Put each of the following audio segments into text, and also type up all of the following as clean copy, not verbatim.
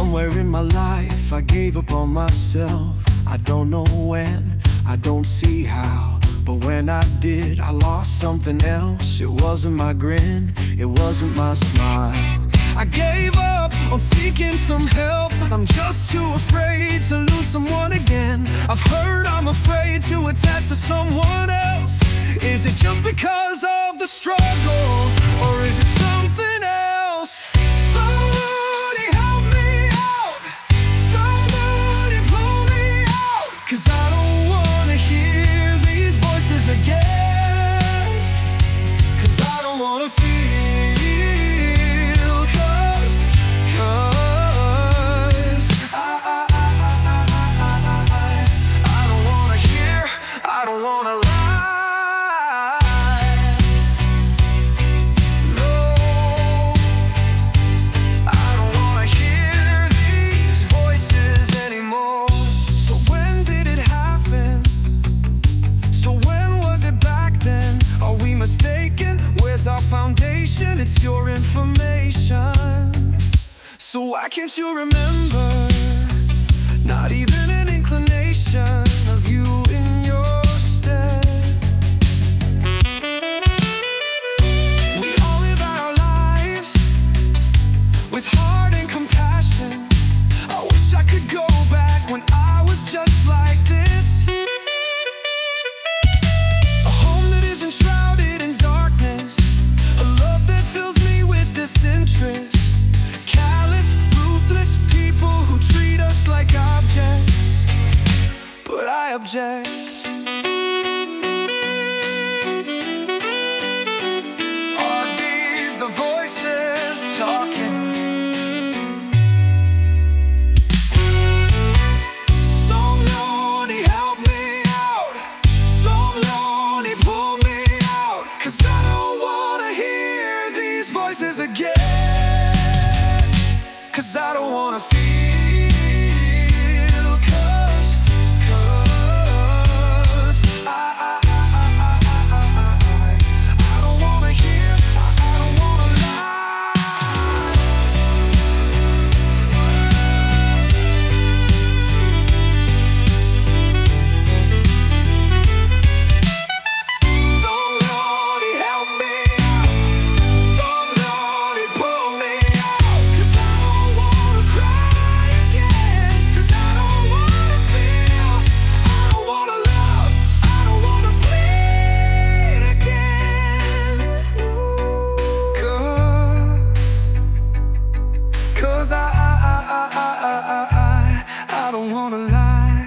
Somewhere in my life I gave up on myself. I don't know when, I don't see how, but when I did, I lost something else. It wasn't my grin, it wasn't my smile. I gave up on seeking some help. I'm just too afraid to lose someone again. I've heard I'm afraid to attach to someone else. Is it just because of the struggle, or is it something else? Somebody help me out. Somebody pull me out. 'Cause I don't wanna hear these voices again. 'Cause I don't wanna feel. Our foundation, it's your information. So why can't you remember? Not even an inclination of you in your stead. We all live our lives with heart and compassion. I wish I could go back when I was just like this. A home that isn't shrouded in darkness, interest. Callous, ruthless people who treat us like objects. But I object. Are these the voices talking? Somebody help me out. Somebody pull me out. 'Cause I don't wanna hear these voices again. 'Cause I don't wanna feel. 'Cause I don't wanna hear, I don't wanna lie. Somebody help me out. Somebody pull me out. 'Cause I don't wanna cry again. 'Cause I don't wanna feel. I don't wanna love. I don't wanna bleed again. 'Cause I don't wanna lie.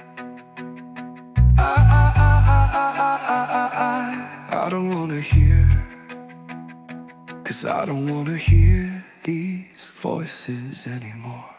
I don't wanna hear. 'Cause I don't wanna hear these voices anymore.